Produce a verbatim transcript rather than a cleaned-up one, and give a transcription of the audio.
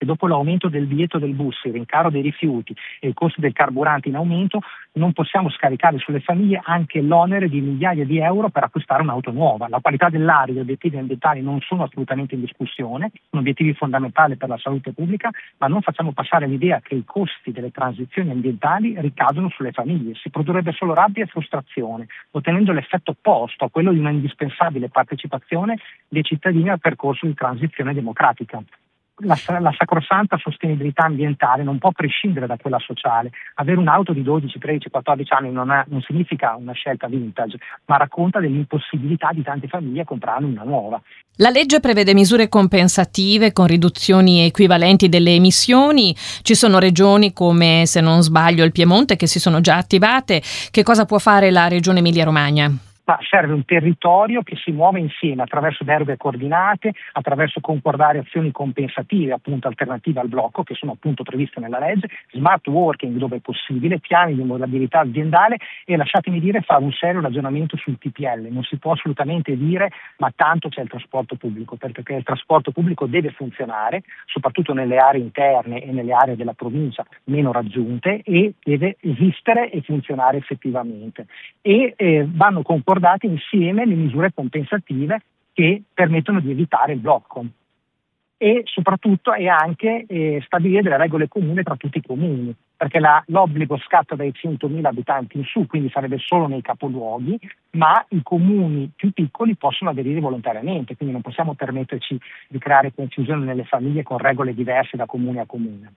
dopo l'aumento del biglietto del bus, il rincaro dei rifiuti e il costo del carburante in aumento, non possiamo scaricare sulle famiglie anche l'onere di migliaia di euro per acquistare un'auto nuova. La qualità dell'aria e gli obiettivi ambientali non sono assolutamente in discussione, sono obiettivi fondamentali per la salute pubblica, ma non facciamo passare l'idea che i costi delle transizioni ambientali ricadono sulle famiglie. Si produrrebbe solo rabbia e frustrazione, ottenendo l'effetto opposto a quello di una indispensabile partecipazione dei cittadini al percorso di transizione democratica. La, la sacrosanta sostenibilità ambientale non può prescindere da quella sociale. Avere un'auto di dodici, tredici, quattordici anni non, è, non significa una scelta vintage, ma racconta dell'impossibilità di tante famiglie a comprarne una nuova. La legge prevede misure compensative con riduzioni equivalenti delle emissioni. Ci sono regioni come, se non sbaglio, il Piemonte che si sono già attivate. Che cosa può fare la regione Emilia-Romagna? Ma serve un territorio che si muove insieme attraverso deroghe coordinate, attraverso concordare azioni compensative, appunto alternative al blocco, che sono appunto previste nella legge, smart working dove è possibile, piani di mobilità aziendale e, lasciatemi dire, fare un serio ragionamento sul T P L. Non si può assolutamente dire ma tanto c'è il trasporto pubblico, perché il trasporto pubblico deve funzionare, soprattutto nelle aree interne e nelle aree della provincia meno raggiunte, e deve esistere e funzionare effettivamente. E eh, vanno concordate insieme le misure compensative che permettono di evitare il blocco e soprattutto è anche eh, stabilire delle regole comuni tra tutti i comuni, perché la, l'obbligo scatta dai centomila abitanti in su, quindi sarebbe solo nei capoluoghi, ma i comuni più piccoli possono aderire volontariamente, quindi non possiamo permetterci di creare confusione nelle famiglie con regole diverse da comune a comune.